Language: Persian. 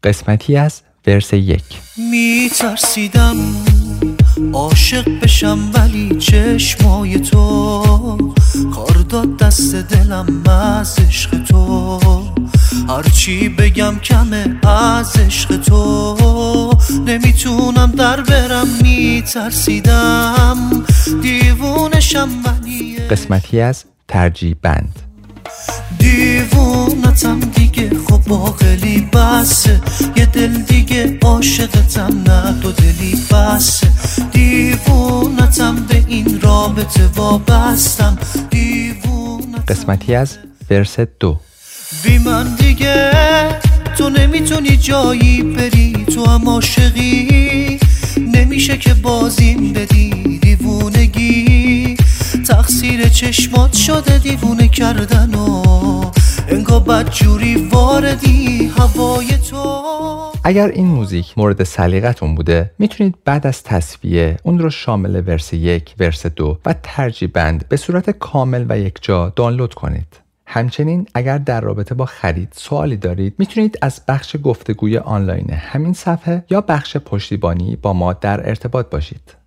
قسمتی از ورس 1. میترسیدم عاشق بشم ولی چشمای تو کار داد دست دلم از عشق تو، هرچی بگم کمه از عشق تو، نمیتونم در برم میترسیدم دیوونشم ولی قسمتی از ترجیح بند. دیوونتم دیگه خب عاقلی بسه، یه دل دیگه عاشقتم نه دو دلی بسه، دیوونتم به این رابطه وابستم، دیوونتم. قسمتی از ورس 2. بی من دیگه تو نمیتونی جایی بری، تو هم عاشقی نمیشه که بازیم بدی، دیوونگی تقصیر چشمات شده دیوونه کردن و انگار بدجوری واردی هوای تو. اگر این موزیک مورد سلیقتون بوده میتونید بعد از تصفیه اون رو شامل ورس 1، ورس 2 و ترجیح بند به صورت کامل و یکجا دانلود کنید. همچنین اگر در رابطه با خرید سوالی دارید میتونید از بخش گفتگوی آنلاین همین صفحه یا بخش پشتیبانی با ما در ارتباط باشید.